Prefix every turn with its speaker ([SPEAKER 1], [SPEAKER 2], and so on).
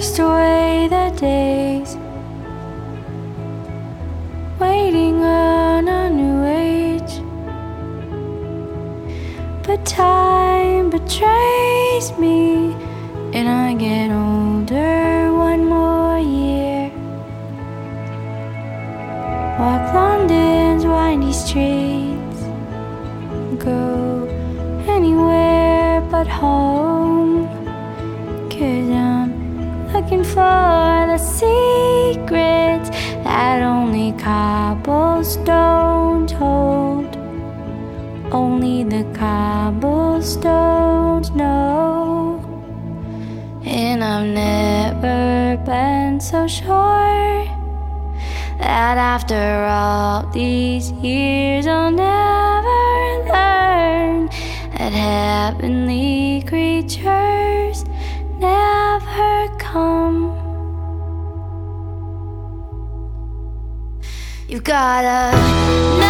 [SPEAKER 1] wasted away the days waiting on a new age. But time betrays me, and I get older one more year. Walk London's windy streets, go anywhere but home, 'cause I'm looking for the secrets that only cobblestones hold. Only the cobblestones know. And I've never been so sure that after all these years I'll never learn that heavenly creatures never come. You gotta know